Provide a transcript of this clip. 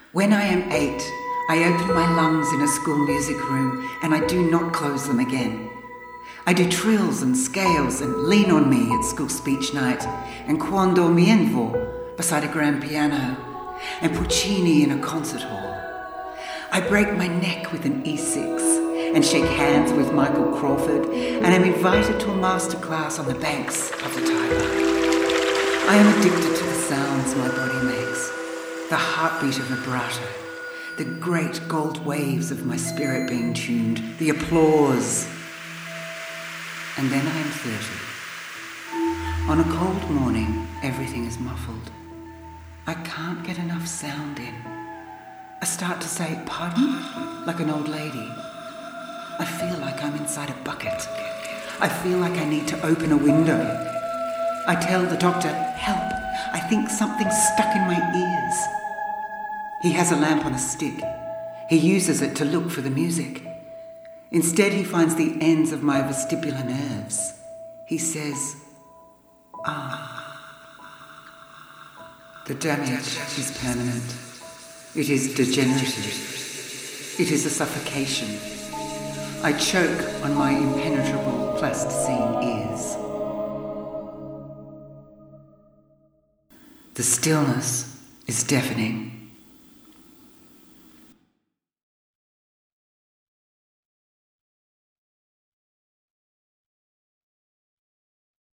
When I am 8, I open my lungs in a school music room and I do not close them again. I do trills and scales and Lean on Me at school speech night and Quando mi envo beside a grand piano and Puccini in a concert hall. I break my neck with an E6 and shake hands with Michael Crawford and am invited to a masterclass on the banks of the Tiber. I am addicted to the sounds my body makes, the heartbeat of vibrato, the great gold waves of my spirit being tuned, the applause. And then I am 30. On a cold morning, everything is muffled. I can't get enough sound in. I start to say, pardon, like an old lady. I feel like I'm inside a bucket. I feel like I need to open a window. I tell the doctor, help, I think something's stuck in my ears. He has a lamp on a stick. He uses it to look for the music. Instead, he finds the ends of my vestibular nerves. He says, The damage is permanent. It is degenerative. It is a suffocation. I choke on my impenetrable plasticine ears. The stillness is deafening.